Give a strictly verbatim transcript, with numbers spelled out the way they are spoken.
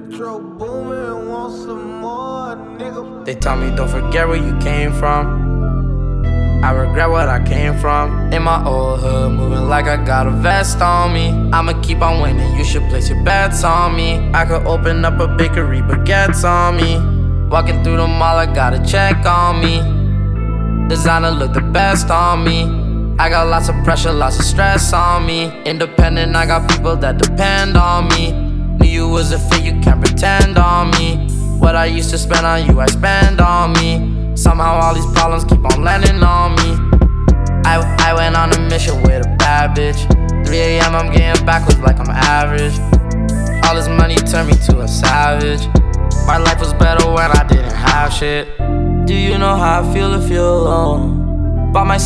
Metro Boomin, want some more, nigga. They tell me don't forget where you came from. I regret what I came from. In my old hood, moving like I got a vest on me. I'ma keep on winning, you should place your bets on me. I could open up a bakery, baguettes on me. Walking through the mall, I got a check on me. Designer look the best on me. I got lots of pressure, lots of stress on me. Independent, I got people that depend on me. Knew you was a fit, you can't pretend on me. What I used to spend on you, I spend on me. Somehow all these problems keep on landing on me. I, I went on a mission with a bad bitch. three A M I'm getting backwards like I'm average. All this money turned me to a savage. My life was better when I didn't have shit. Do you know how I feel if you're alone? By myself